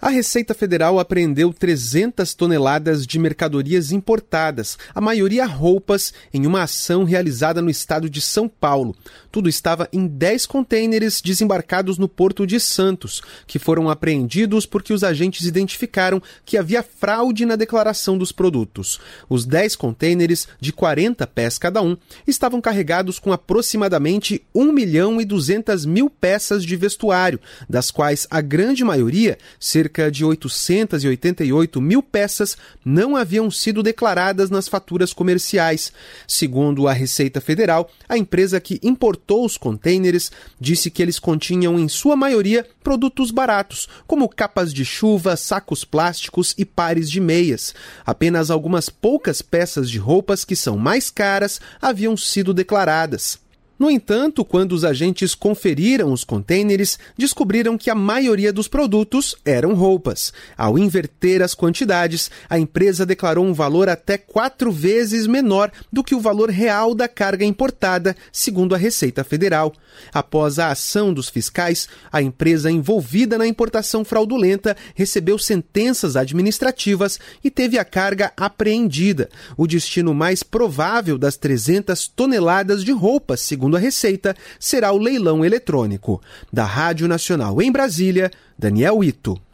A Receita Federal apreendeu 300 toneladas de mercadorias importadas, a maioria roupas, em uma ação realizada no estado de São Paulo. Tudo estava em 10 contêineres desembarcados no Porto de Santos, que foram apreendidos porque os agentes identificaram que havia fraude na declaração dos produtos. Os 10 contêineres, de 40 pés cada um, estavam carregados com aproximadamente 1.200.000 peças de vestuário, das quais a grande maioria, cerca de 888.000 peças, não haviam sido declaradas nas faturas comerciais. Segundo a Receita Federal, a empresa que importou os contêineres disse que eles continham, em sua maioria, produtos baratos, como capas de chuva, sacos plásticos e pares de meias. Apenas algumas poucas peças de roupas que são mais caras haviam sido declaradas. No entanto, quando os agentes conferiram os contêineres, descobriram que a maioria dos produtos eram roupas. Ao inverter as quantidades, a empresa declarou um valor até 4 vezes menor do que o valor real da carga importada, segundo a Receita Federal. Após a ação dos fiscais, a empresa envolvida na importação fraudulenta recebeu sentenças administrativas e teve a carga apreendida. O destino mais provável das 300 toneladas de roupas, segundo a Receita, será o leilão eletrônico. Da Rádio Nacional em Brasília, Daniel Ito.